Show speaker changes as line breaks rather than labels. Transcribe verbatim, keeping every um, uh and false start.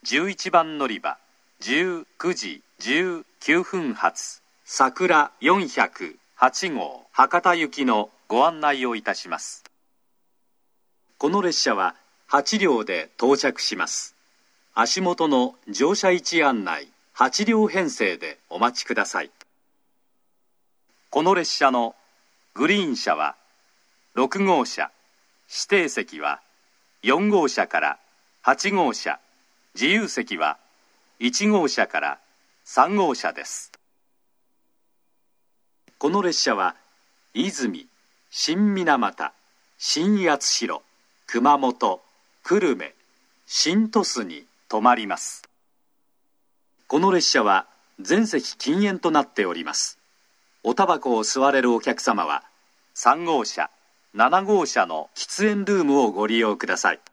じゅういちばん乗り場じゅうくじじゅうきゅうふん発桜よんひゃくはちごう博多行きのご案内をいたします。この列車ははちりょうで到着します。足元の乗車位置案内はちりょう編成でお待ちください。この列車のグリーン車はろくごうしゃ、指定席はよんごうしゃからはちごうしゃ、自由席はいちごうしゃからさんごうしゃです。この列車は泉、新水俣、新八代、熊本、久留米、新鳥栖に止まります。この列車は全席禁煙となっております。おタバコを吸われるお客様はさんごうしゃ、ななごうしゃの喫煙ルームをご利用ください。